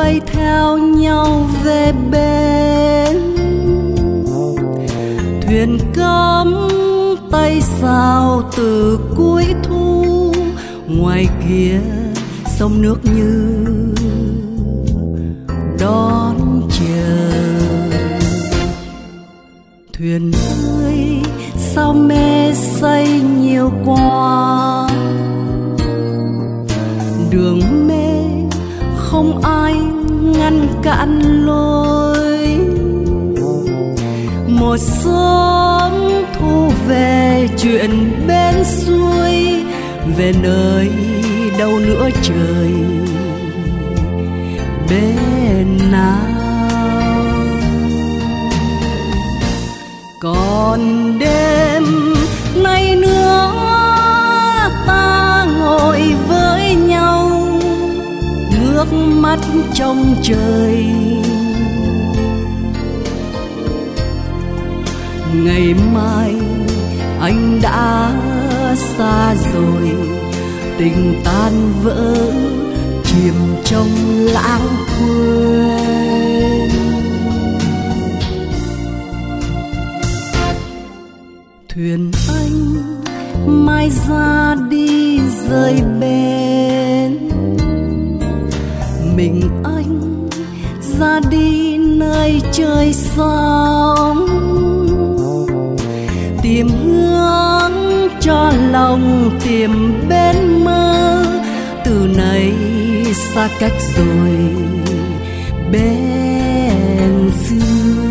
bay theo nhau về bên. Thuyền cắm tay sao từ cuối thu, ngoài kia sông nước như đón chờ. Thuyền ơi sao mê say nhiều quá, đường mê không ai ngăn cản lối. Một sớm thu về chuyện bên xuôi, về nơi đâu nữa trời bên nào. Còn đêm nay nữa ta ngồi với nhau, ngước mắt trông trời. Ngày mai anh đã xa rồi, tình tan vỡ chìm trong lãng quên. Thuyền anh mai ra đi rời bến, mình anh ra đi nơi trời sóng. Tìm hướng cho lòng, tìm bên mơ, từ nay xa cách rồi bên xưa.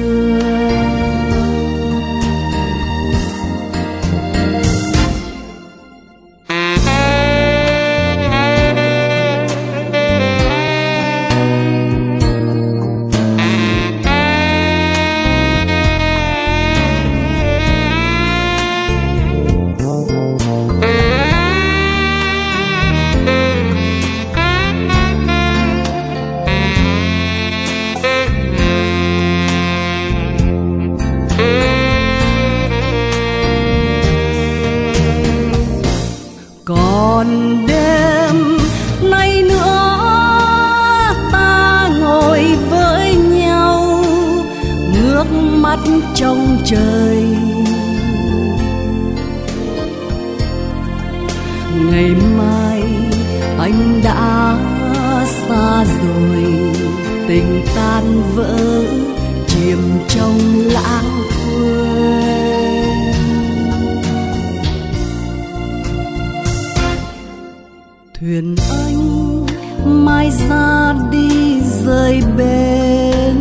Còn đêm nay nữa ta ngồi với nhau, ngước mắt trông trời. Ngày mai anh đã xa rồi, tình tan vỡ chìm trong lãng quên. Thuyền anh mai ra đi rời bến,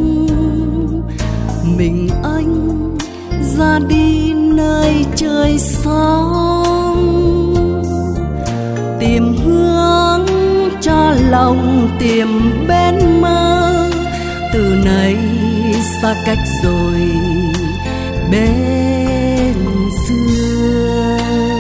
mình anh ra đi nơi trời sóng. Tìm hướng cho lòng, tìm bên mơ, từ nay xa cách rồi bên xưa.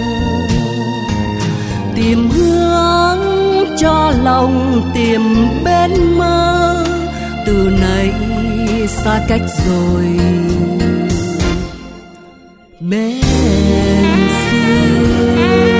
Tìm hướng cho lòng, tìm bên mơ, từ nay xa cách rồi bên xưa.